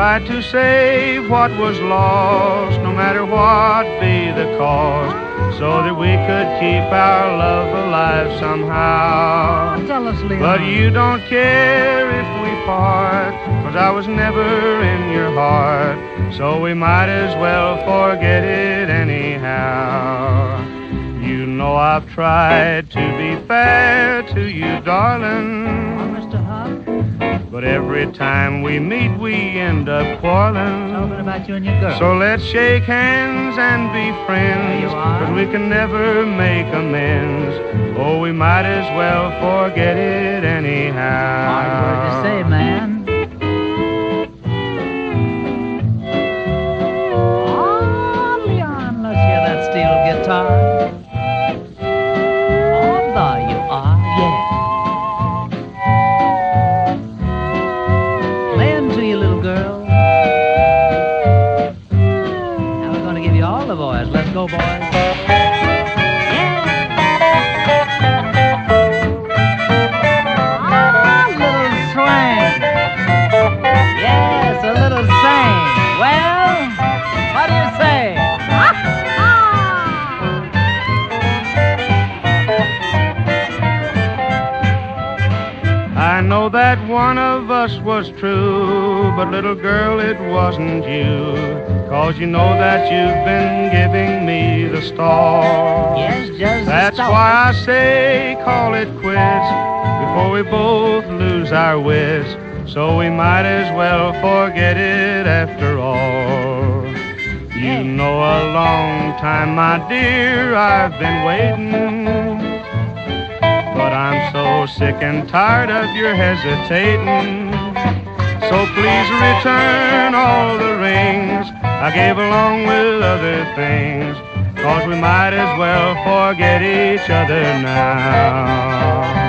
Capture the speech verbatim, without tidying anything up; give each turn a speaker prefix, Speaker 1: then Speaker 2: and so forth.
Speaker 1: tried to save what was lost, no matter what be the cost, so that we could keep our love alive somehow.
Speaker 2: Oh, tell us, Leon.
Speaker 1: But you don't care if we part, 'cause I was never in your heart, so we might as well forget it anyhow. You know I've tried to be fair to you, darling,
Speaker 2: Oh, Mister Huck,
Speaker 1: but every time we meet we end up quarreling.
Speaker 2: talking about you and your girl.
Speaker 1: So let's shake hands and be friends,
Speaker 2: There you are.
Speaker 1: 'cause we can never make amends. Oh, we might as well forget it anyhow.
Speaker 2: Hard word to say, man. Oh, Leon, let's hear that steel guitar. Oh, there you are, yeah. Playing to you, little girl. Now we're gonna give you all the boys. Let's go, boys. Yes, a little sing. Well, what do you say?
Speaker 1: I know that one of us was true, but little girl, it wasn't you. 'Cause you know that you've been giving me the stall.
Speaker 2: Yes, just
Speaker 1: That's
Speaker 2: stop.
Speaker 1: why I say call it quits before we both lose our wits. So we might as well forget it after all. You know a long time, my dear, I've been waiting, but I'm so sick and tired of your hesitating. So please return all the rings I gave along with other things, 'cause we might as well forget each other now.